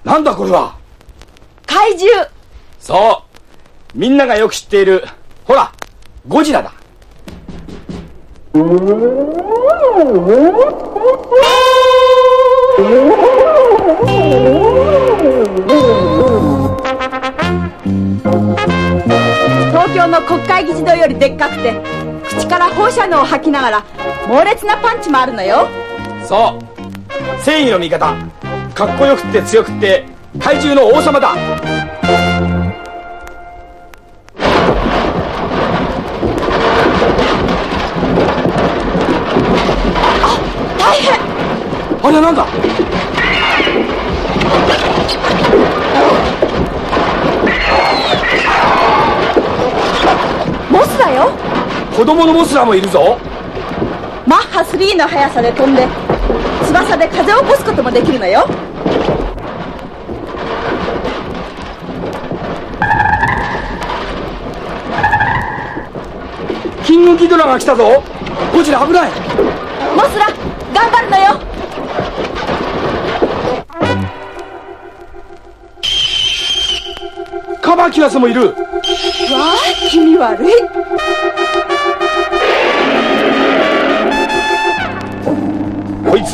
なんだこれは。 怪獣。 そう、みんながよく知っている、ほら、ゴジラだ。 東京の国会議事堂よりでっかくて、口から放射能を吐きながら猛烈なパンチもあるのよ。 そう、正義の味方、かっこよくって強くって怪獣の王様だ。 あ、大変。 あれなんだ。 モスだよ。 子供のモスラもいるぞ。 マッハ3の速さで飛んで、翼で風を起こすこともできるのよ。 キングギドラが来たぞ。ゴジラ危ない。 モスラ頑張るのよ。 カバキラスもいる。 わあ、気味悪い。